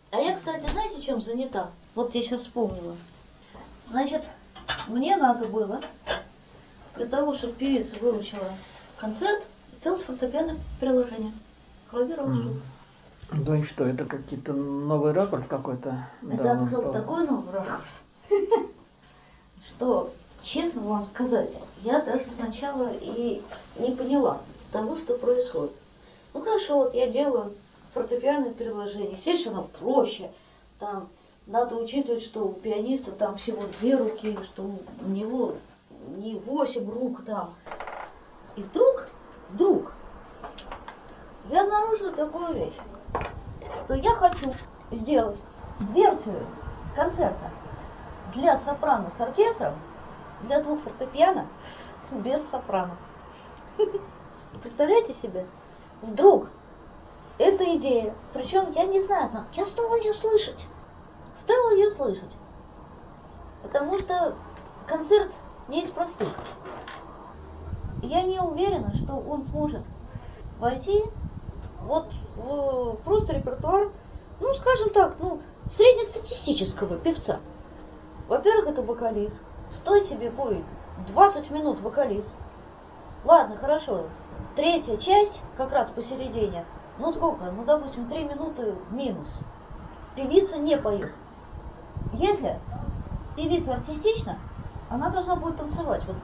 А я, кстати, знаете, чем занята? Вот я сейчас вспомнила. Значит, мне надо было для того, чтобы певица выучила концерт, сделать фортепианное приложение. Клавир Алсу. Да и что, это какие-то новый ракурс какой-то? Это открыл такой новый ракурс, что, честно вам сказать, я даже сначала и не поняла того, что происходит. Ну хорошо, вот я делаю фортепианное приложение. Естественно, проще. Там надо учитывать, что у пианиста там всего 2 руки, что у него не 8 рук там. И вдруг, я обнаружила такую вещь, что я хочу сделать версию концерта для сопрано с оркестром, для 2 фортепиано, без сопрано. Представляете себе? Вдруг эта идея, причем я не знаю, там, я стала ее слышать, потому что концерт не из простых. Я не уверена, что он сможет войти вот в просто репертуар, ну, скажем так, среднестатистического певца. Во-первых, это вокалист. Стой себе, будет 20 минут вокалист. Ладно, хорошо. 3-я часть, как раз посередине. Ну сколько? Ну, допустим, 3 минуты минус. Певица не поет. Если певица артистична, она должна будет танцевать. Вот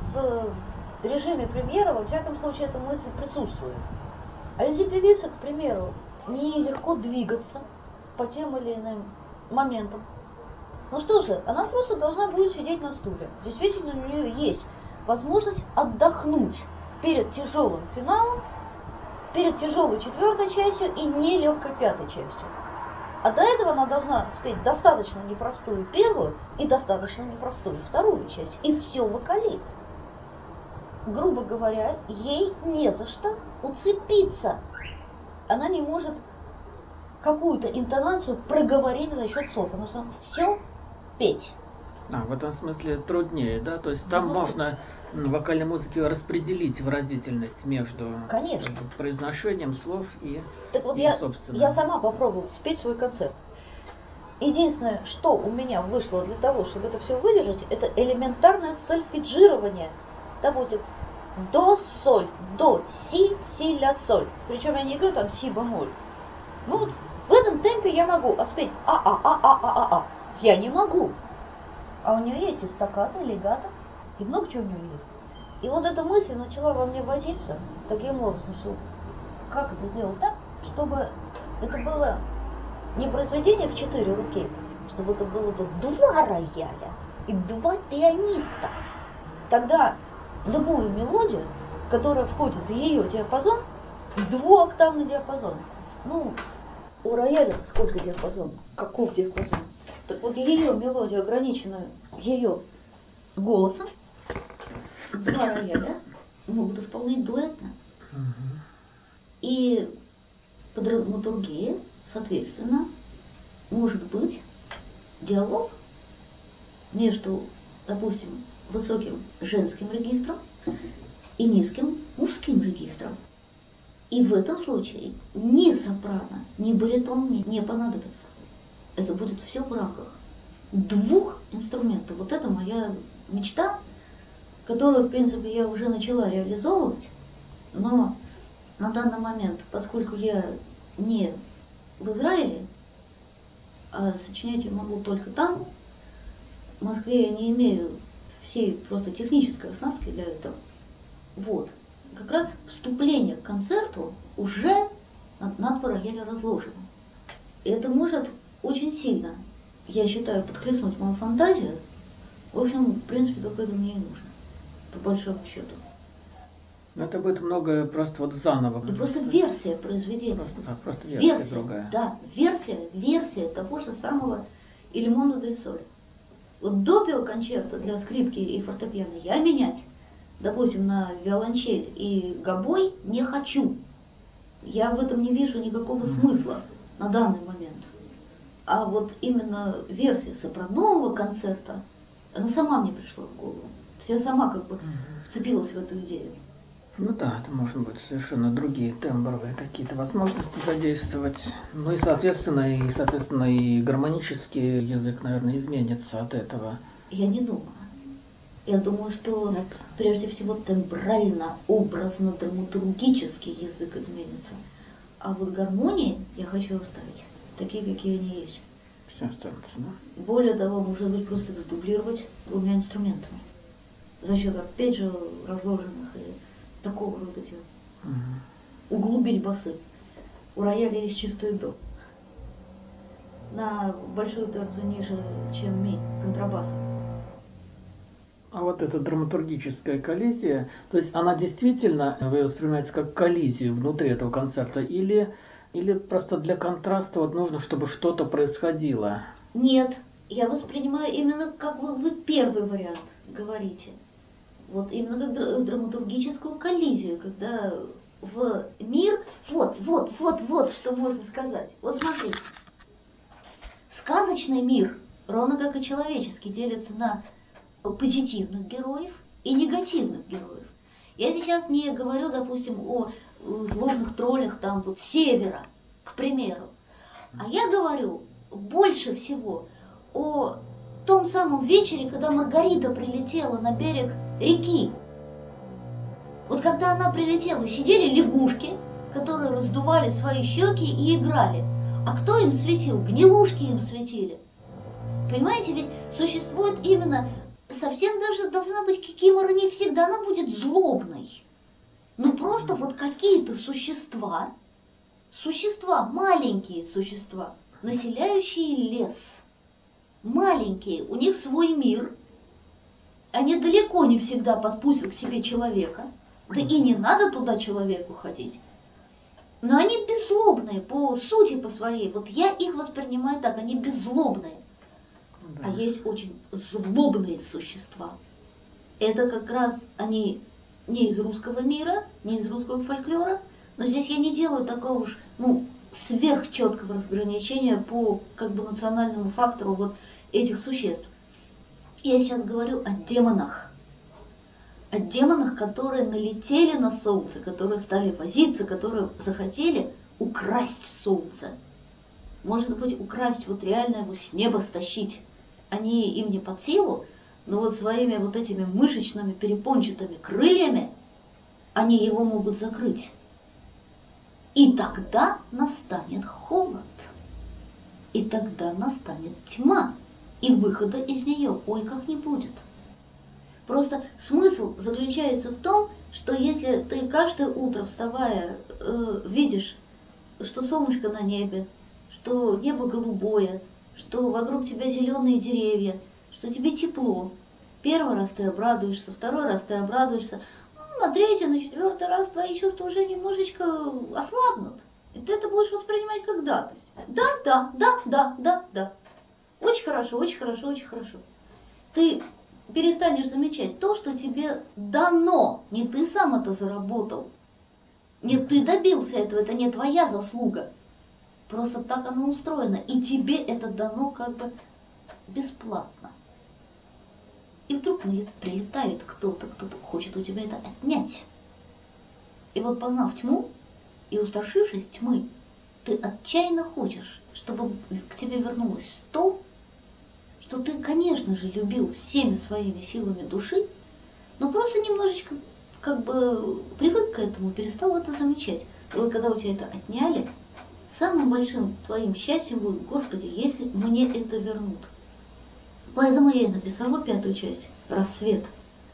в режиме премьеры, во всяком случае, эта мысль присутствует. А если певица, к примеру, не легко двигаться по тем или иным моментам, ну что же, она просто должна будет сидеть на стуле. Действительно, у нее есть возможность отдохнуть перед тяжелым финалом, перед тяжелой 4-й частью и нелегкой 5-й частью. А до этого она должна спеть достаточно непростую 1-ю и достаточно непростую 2-ю часть. И все вокалист. Грубо говоря, ей не за что уцепиться. Она не может какую-то интонацию проговорить за счет слов. Она должна все петь. В этом смысле труднее, да? То есть там можно в вокальной музыке распределить выразительность между произношением слов и так вот собственно. Я сама попробовала спеть свой концерт. Единственное, что у меня вышло для того, чтобы это все выдержать, это элементарное сольфеджирование. Допустим, до, соль, до, си, си, ля, соль. Причем я не говорю там си, бемоль. Ну вот в этом темпе я могу, а спеть а. Я не могу. А у нее есть и стаккато, и легато, и много чего у нее есть. И вот эта мысль начала во мне возиться таким образом, что как это сделать так, чтобы это было не произведение в 4 руки, чтобы это было бы 2 рояля и 2 пианиста. Тогда любую мелодию, которая входит в ее диапазон, 2-октавный диапазон. Ну, у рояля сколько диапазон? Каков диапазон? Так вот, ее мелодию, ограниченную ее голосом, 2 рояля могут исполнять дуэтно. И по драматургии, соответственно, может быть диалог между, допустим, высоким женским регистром и низким мужским регистром. И в этом случае ни сопрано, ни баритон не понадобится. Это будет все в рамках 2 инструментов. Вот это моя мечта, которую, в принципе, я уже начала реализовывать, но на данный момент, поскольку я не в Израиле, а сочинять я могу только там, в Москве я не имею всей просто технической оснастки для этого. Вот. Как раз вступление к концерту уже на 2 рояля разложено. И это может очень сильно, я считаю, подхлестнуть мою фантазию. В общем, в принципе, только это мне и нужно, по большому счету. Но это будет много просто вот заново. Да просто версия произведения. Просто версия другая. Да, версия того же самого Il Mondo del Sole. Вот допио концерта для скрипки и фортепиано я менять, допустим, на виолончель и гобой не хочу. Я в этом не вижу никакого смысла на данный момент. А вот именно версия сопранового концерта, она сама мне пришла в голову. То есть я сама как бы вцепилась в эту идею. Ну да, это может быть совершенно другие тембровые какие-то возможности задействовать. Ну и соответственно, и гармонический язык, наверное, изменится от этого. Я не думаю. Я думаю, что прежде всего тембрально, образно, драматургический язык изменится. А вот гармонии я хочу оставить такие, какие они есть. Все останется, да? Более того, можно быть просто их сдублировать двумя инструментами. За счет, опять же, разложенных и такого рода дел. Углубить басы. У рояля есть чистый до. На большую терцию ниже, чем ми, контрабаса. А вот эта драматургическая коллизия, то есть она действительно, вы воспринимаете как коллизию внутри этого концерта, или просто для контраста вот нужно, чтобы что-то происходило? Нет, я воспринимаю именно как вы первый вариант говорите. Вот именно как драматургическую коллизию, когда в мир, вот, что можно сказать. Вот смотрите, сказочный мир, ровно как и человеческий, делится на позитивных героев и негативных героев. Я сейчас не говорю, допустим, о злобных троллях там вот севера, к примеру, а я говорю больше всего о том самом вечере, когда Маргарита прилетела на берег реки. Вот когда она прилетела, сидели лягушки, которые раздували свои щеки и играли. А кто им светил? Гнилушки им светили. Понимаете, ведь существует именно, совсем даже должна быть кикимора не всегда, она будет злобной. Но просто вот какие-то существа, маленькие существа, населяющие лес. Маленькие, у них свой мир. Они далеко не всегда подпустят к себе человека. Да и не надо туда человеку ходить. Но они беззлобные по сути, по своей. Вот я их воспринимаю так, они беззлобные. Да. А есть очень злобные существа. Это как раз они не из русского мира, не из русского фольклора. Но здесь я не делаю такого уж, сверхчеткого разграничения по национальному фактору вот этих существ. Я сейчас говорю о демонах. О демонах, которые налетели на солнце, которые стали возиться, которые захотели украсть солнце. Может быть, украсть, вот реально его с неба стащить. Они им не под силу, но вот своими вот этими мышечными перепончатыми крыльями они его могут закрыть. И тогда настанет холод. И тогда настанет тьма. И выхода из нее, как не будет. Просто смысл заключается в том, что если ты каждое утро, вставая, видишь, что солнышко на небе, что небо голубое, что вокруг тебя зеленые деревья, что тебе тепло, первый раз ты обрадуешься, второй раз ты обрадуешься, на третий, на четвертый раз твои чувства уже немножечко ослабнут. И ты это будешь воспринимать как датость. Да. Очень хорошо, очень хорошо, очень хорошо. Ты перестанешь замечать то, что тебе дано. Не ты сам это заработал. Не ты добился этого, это не твоя заслуга. Просто так оно устроено. И тебе это дано бесплатно. И вдруг прилетает кто-то хочет у тебя это отнять. И вот познав тьму и устрашившись тьмы, ты отчаянно хочешь, чтобы к тебе вернулось то, что ты, конечно же, любил всеми своими силами души, но просто немножечко привык к этому, перестал это замечать. И вот когда у тебя это отняли, самым большим твоим счастьем будет: Господи, если мне это вернут. Поэтому я и написала 5-ю часть «Рассвет».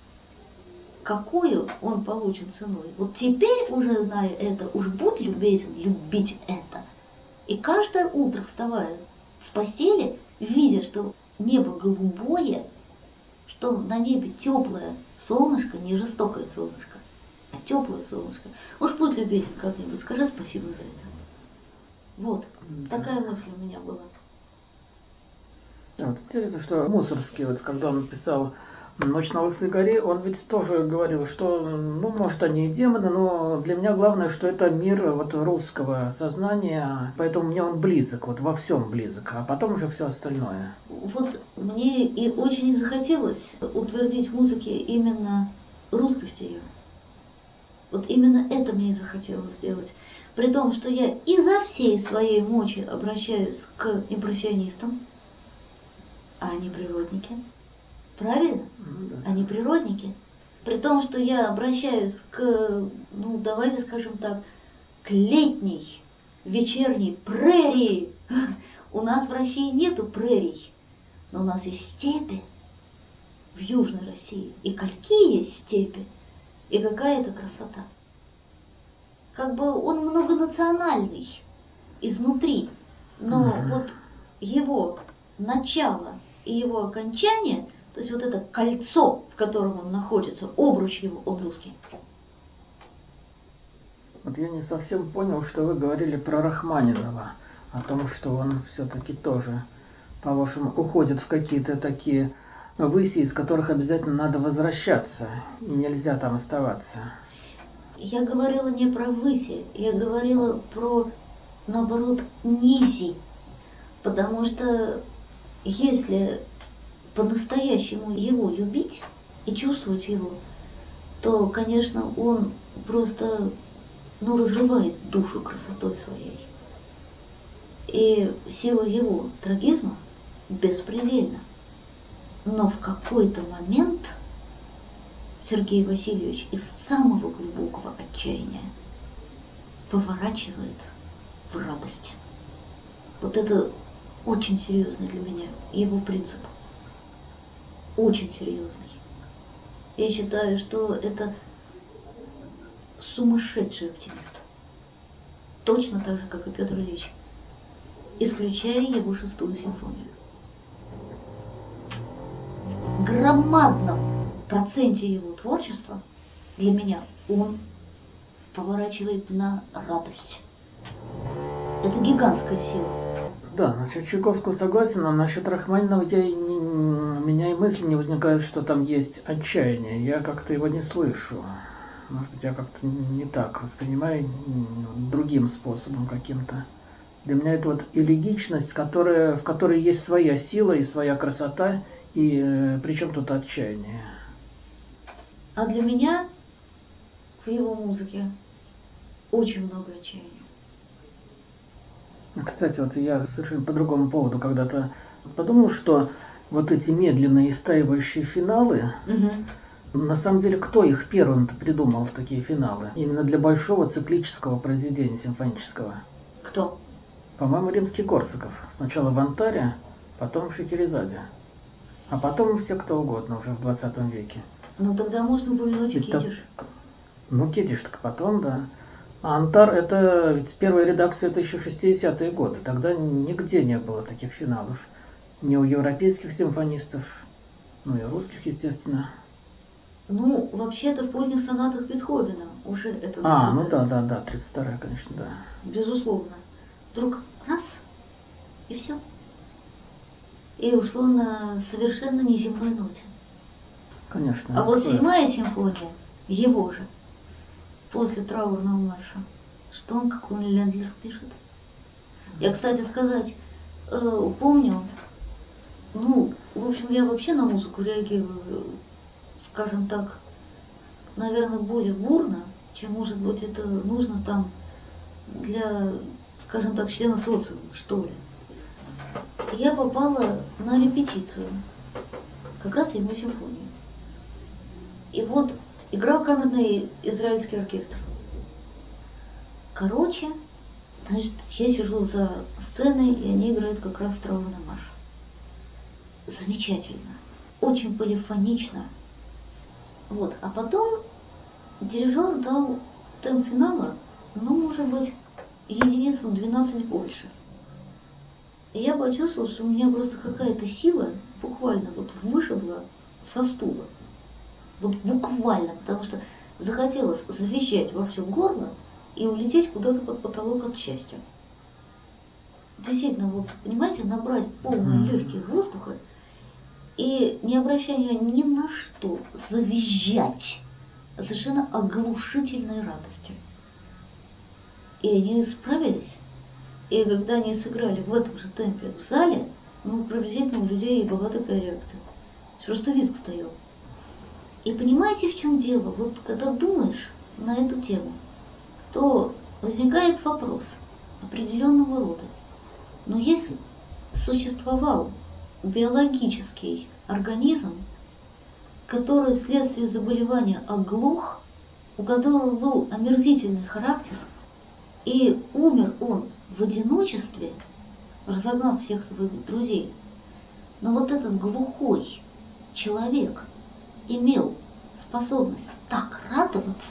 Какую он получен ценой? Вот теперь, уже зная это, уж будь любезен любить это. И каждое утро, вставая с постели, видя, что небо голубое, что на небе теплое солнышко, не жестокое солнышко, а теплое солнышко. Уж будь любезен как-нибудь, скажи спасибо за это. Вот, такая мысль у меня была. Вот интересно, что Мусоргский, когда он писал «Ночь на Лысой горе», он ведь тоже говорил, что, может, они и демоны, но для меня главное, что это мир русского сознания, поэтому мне он близок, во всем близок, а потом уже все остальное. Вот мне и очень захотелось утвердить в музыке именно русскость ее. Вот именно это мне и захотелось сделать. При том, что я изо всей своей мочи обращаюсь к импрессионистам, а они природники. Правильно? Ну, да. Они природники. При том, что я обращаюсь к, давайте скажем так, к летней, вечерней прерии. У нас в России нету прерий, но у нас есть степи в Южной России. И какие степи, и какая это красота. Как бы он многонациональный изнутри, но вот его начало и его окончание, то есть вот это кольцо, в котором он находится, обруч его, он русский. Вот я не совсем понял, что вы говорили про Рахманинова, о том, что он все-таки тоже, по-вашему, уходит в какие-то такие выси, из которых обязательно надо возвращаться, и нельзя там оставаться. Я говорила не про выси, я говорила про, наоборот, низи. Потому что если по-настоящему его любить и чувствовать его, то, конечно, он просто, разрывает душу красотой своей. И сила его трагизма беспредельна. Но в какой-то момент Сергей Васильевич из самого глубокого отчаяния поворачивает в радость. Вот это очень серьезный для меня его принцип. Очень серьезный. Я считаю, что это сумасшедший оптимист. Точно так же, как и Петр Ильич. Исключая его 6-ю симфонию. В громадном проценте его творчества для меня он поворачивает на радость. Это гигантская сила. Да, насчет Чайковского согласен, а насчет Рахманинова у меня и мысли не возникает, что там есть отчаяние. Я как-то его не слышу. Может быть, я как-то не так воспринимаю, другим способом каким-то. Для меня это вот элегичность, в которой есть своя сила и своя красота, и причем тут отчаяние. А для меня в его музыке очень много отчаяния. Кстати, вот я совершенно по другому поводу когда-то подумал, что вот эти медленные истаивающие финалы, на самом деле, кто их первым-то придумал, такие финалы? Именно для большого циклического произведения симфонического. Кто? По-моему, Римский-Корсаков. Сначала в Антаре, потом в Шахерезаде. А потом все кто угодно уже в 20 веке. Ну тогда можно упомянуть и Китиш. Китиш так потом, да. А Антар — это ведь первая редакция, это еще 60-е годы. Тогда нигде не было таких финалов. Ни у европейских симфонистов, и у русских, естественно. Вообще-то в поздних сонатах Бетховена уже это наблюдается. Да, 32-я, конечно, да. Безусловно. Вдруг раз, и все. И ушло на совершенно неземной ноте. Конечно. А вот 7-я симфония, его же, после траурного марша, что он, как он Лендлер пишет. Я, кстати сказать, помню, в общем, я вообще на музыку реагирую, скажем так, наверное, более бурно, чем, может быть, это нужно там для, скажем так, члена социума, что ли. Я попала на репетицию, как раз 7-ю симфонию. И вот играл камерный израильский оркестр. Короче, значит, я сижу за сценой, и они играют как раз траурный марш. Замечательно, очень полифонично. Вот, а потом дирижер дал темп финала, может быть, единиц на 12 больше. И я почувствовала, что у меня просто какая-то сила буквально вот вышибла со стула. Вот буквально, потому что захотелось завизжать во все горло и улететь куда-то под потолок от счастья. Действительно, вот, понимаете, набрать полные легкие воздуха и, не обращая ни на что, завизжать совершенно оглушительной радостью. И они справились. И когда они сыграли в этом же темпе в зале, приблизительно у людей была такая реакция. Просто визг стоял. И понимаете, в чем дело? Вот когда думаешь, на эту тему, то возникает вопрос определенного рода. Но если существовал биологический организм, который вследствие заболевания оглох, у которого был омерзительный характер, и умер он в одиночестве, разогнав всех своих друзей, но вот этот глухой человек имел способность так радоваться,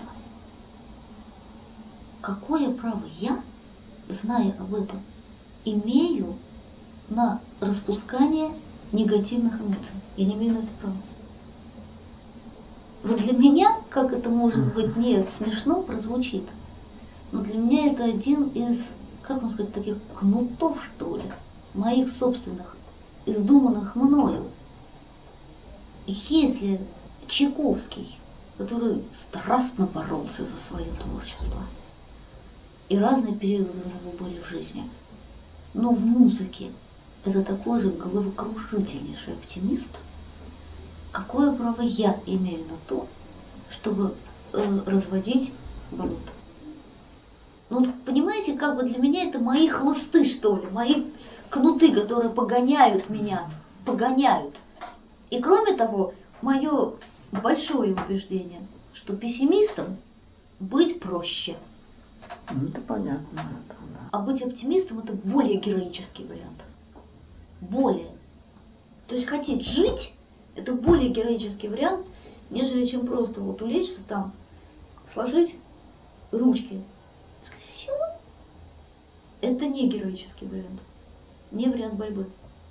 какое право я, зная об этом, имею на распускание негативных эмоций? Я не имею на это права. Вот для меня, как это может быть не смешно прозвучит, но для меня это один из, как вам сказать, таких кнутов, что ли, моих собственных, издуманных мною. Если Чайковский, который страстно боролся за свое творчество, и разные периоды у него были в жизни, но в музыке это такой же головокружительнейший оптимист, какое право я имею на то, чтобы разводить болото? Ну, понимаете, как бы для меня это мои хлысты, что ли, мои кнуты, которые погоняют меня, погоняют. И кроме того, мое большое убеждение, что пессимистом быть проще. Ну, это понятно. Это, да. А быть оптимистом — это более героический вариант. Более. То есть хотеть жить — это более героический вариант, нежели чем просто вот улечься там, сложить ручки и сказать: все. Это не героический вариант. Не вариант борьбы.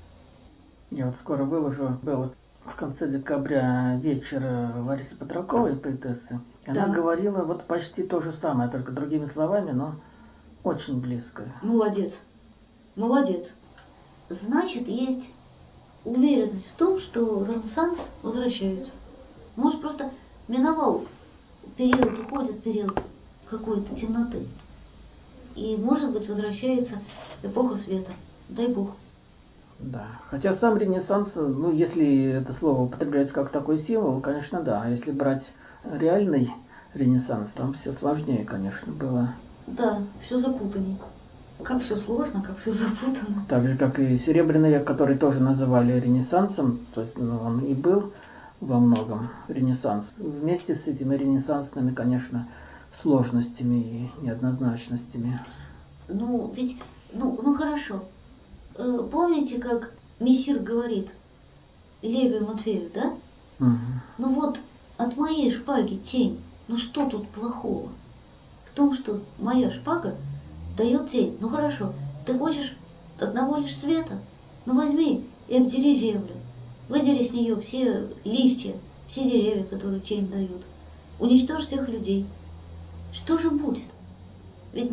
Я вот скоро выложу, было в конце декабря вечер Ларисы Петраковой, поэтессы. И Да. она говорила вот почти то же самое, только другими словами, но очень близко. Молодец. Молодец. Значит, есть уверенность в том, что Ренессанс возвращается. Может, просто миновал период, уходит период какой-то темноты. И, может быть, возвращается эпоха света. Дай Бог. Да. Хотя сам Ренессанс, ну, если это слово употребляется как такой символ, конечно, да. А если брать реальный Ренессанс, там все сложнее, конечно, было. Да, все запутаннее. Как все сложно, как все запутано. Так же, как и Серебряный век, который тоже называли Ренессансом, то есть он и был во многом Ренессанс. Вместе с этими ренессансными, конечно, сложностями и неоднозначностями. Ну, ведь, ну хорошо. Помните, как Мессир говорит Левию Матфею, да? Угу. Ну вот, от моей шпаги тень. Ну что тут плохого? В том, что моя шпага дает тень. Ну хорошо, ты хочешь одного лишь света? Ну возьми и обдери землю. Выдери с нее все листья, все деревья, которые тень дают. Уничтожь всех людей. Что же будет? Ведь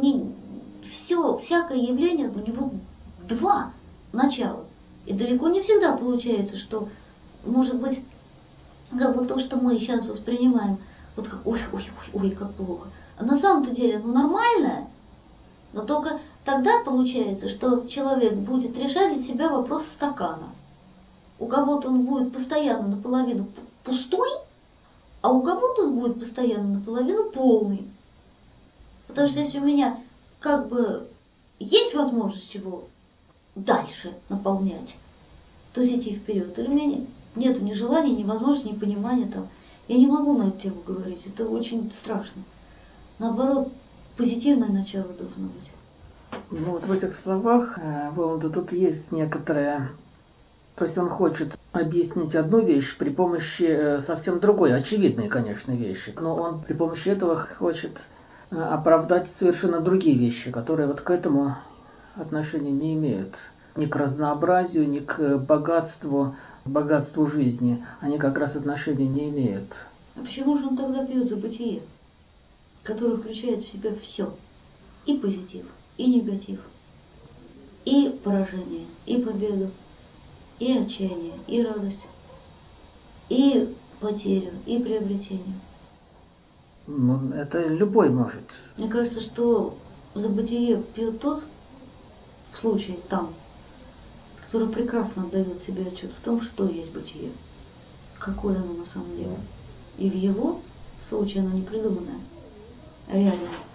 всякое явление, у него два начала. И далеко не всегда получается, что, может быть, как бы то, что мы сейчас воспринимаем, вот как ой, как плохо. А на самом-то деле, нормальное. Но только тогда получается, что человек будет решать для себя вопрос стакана. У кого-то он будет постоянно наполовину пустой, а у кого-то он будет постоянно наполовину полный. Потому что если у меня как бы есть возможность его дальше наполнять, то есть идти вперед, или у меня нету ни желания, ни возможности, ни понимания там. Я не могу на эту тему говорить, это очень страшно. Наоборот, позитивное начало должно быть. Ну вот в этих словах, Воланда, тут есть некоторое... То есть он хочет объяснить одну вещь при помощи совсем другой, очевидной, конечно, вещи. Но он при помощи этого хочет оправдать совершенно другие вещи, которые вот к этому отношения не имеют. Ни к разнообразию, ни к богатству жизни. Они как раз отношения не имеют. А почему же он тогда пьет за бытие, которое включает в себя все? И позитив, и негатив, и поражение, и победу, и отчаяние, и радость, и потерю, и приобретение. Ну, это любой может. Мне кажется, что за бытие пьет тот, в случае там, который прекрасно отдает себе отчет в том, что есть бытие, какое оно на самом деле. И в его случае оно не придуманное. реально.